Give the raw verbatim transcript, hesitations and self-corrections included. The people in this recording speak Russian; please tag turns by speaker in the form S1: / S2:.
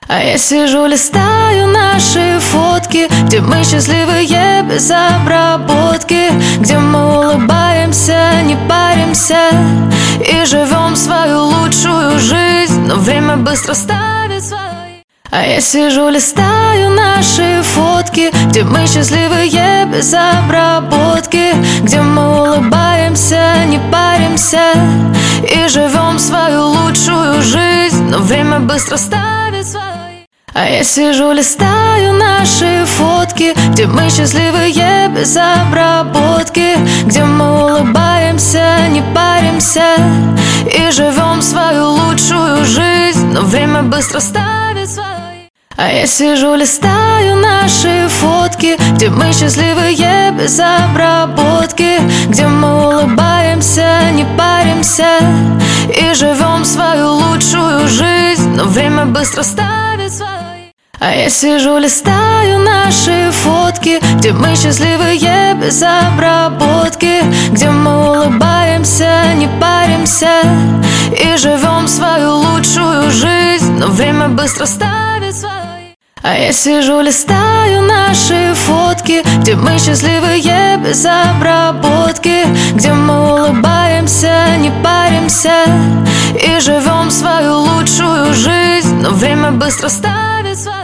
S1: А я сижу, листаю наши фотки, где мы счастливые без обработки, где мы улыбаемся, не паримся и живем свою лучшую жизнь, но время быстро ставит свои. А я сижу, листаю наши фотки, где мы счастливые без обработки, где мы улыбаемся, не паримся и живем свою лучшую жизнь, но время быстро ставит свои. А я сижу, листаю наши фотки, где мы счастливые без обработки, где мы улыбаемся, не паримся и живем свою лучшую жизнь, но время быстро ставит свои. А я сижу, листаю наши фотки, где мы счастливые без обработки, где мы улыбаемся, не паримся и живем свою лучшую жизнь, но время быстро ставит свои. А я сижу, листаю наши фотки, где мы счастливые без обработки, где мы улыбаемся, не паримся и живем свою лучшую жизнь, но время быстро ставит свои. А я сижу, листаю наши фотки, где мы счастливые без обработки, где мы улыбаемся, не паримся и живем свою лучшую жизнь, но время быстро ставит.